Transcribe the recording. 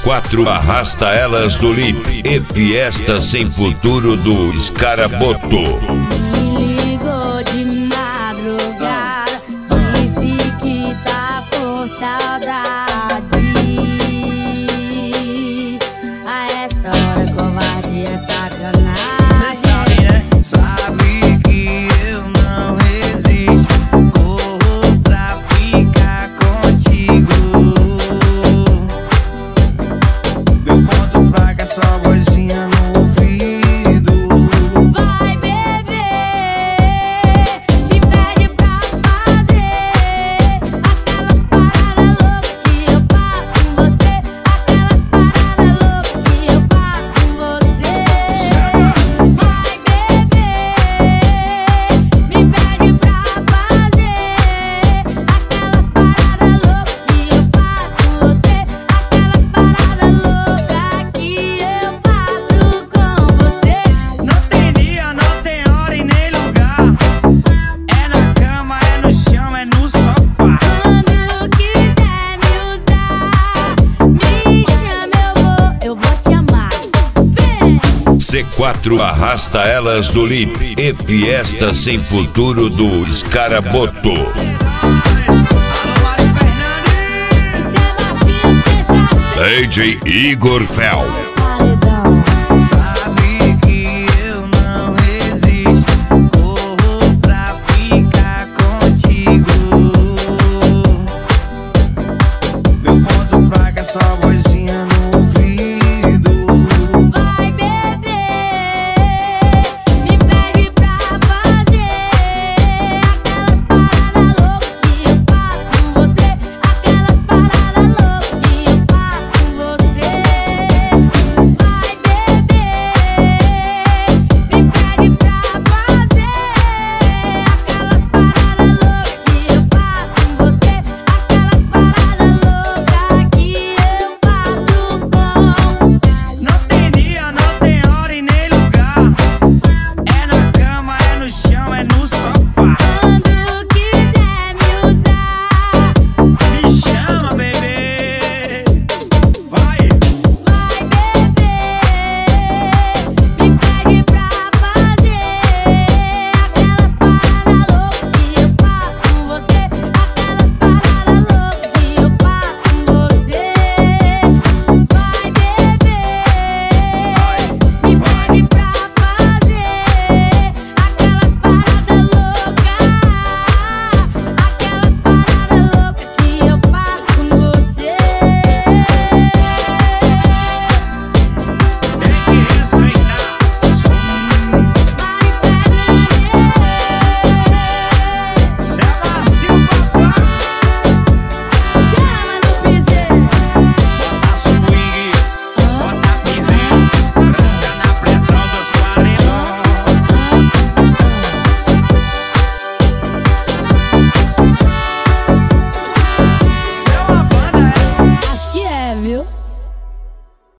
C4 arrasta elas do Lip e Fiesta Sem Futuro do Escaraboto. Me ligou de madrugada, disse que tá com saudade. A essa hora covardia é sacanagem. Cê sabe, né? Sabe que eu não resisto. Corro pra ficar contigo. Meu ponto fraco é só vozinha no ouvido. Vai beber, me pede pra fazer aquelas paradas loucas que eu faço com você. Aquelas paradas loucas que eu faço com você. Vai beber, me pede pra fazer aquelas paradas loucas que eu faço com você. Aquelas paradas loucas que eu faço com você. Não tem dia, não tem hora e nem lugar. É na cama, é no chão, é no sofá. Quando quiser me usar, me chama, eu vou te amar. Vem! C4 arrasta elas do Lip e Fiesta Sem Futuro do Escaraboto. Alô, Mari Fernandes. Isso é vacilo, sensação. DJ Igor Fel.